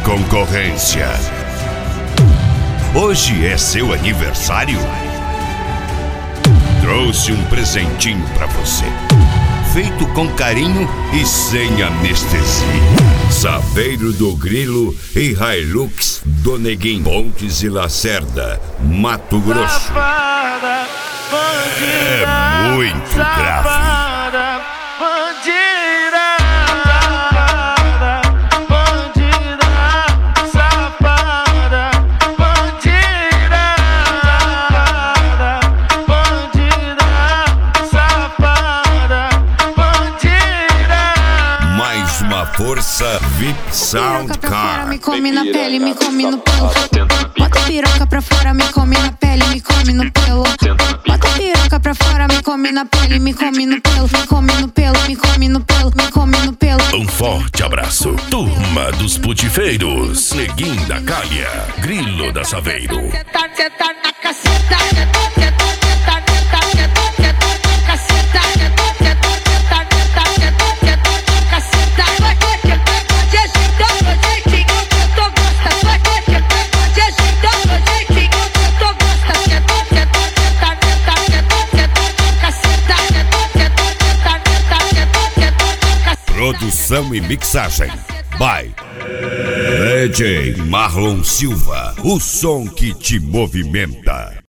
concorrência. Hoje é seu aniversário? Trouxe um presentinho pra você, feito com carinho e sem anestesia. Saveiro do Grilo e Hilux do Neguinho, Pontes e Lacerda, Mato Grosso. Safada, bandida, é muito grave. Safada, bandida, safada, bandida, safada, bandida. Mais uma força VIP Sound Car. Me come na pele, me come no pelo. Bota piroca pra fora, me come na pele, me come no pelo. Bota piroca pra fora, me come na pele, me come no pelo, me come no pelo, me come no pelo, me come no pelo. Um forte abraço, turma dos putifeiros, Neguinho da Calha, Grilo da Saveiro. Tá na caceta, Produção e mixagem by DJ Marlon Silva, o som que te movimenta.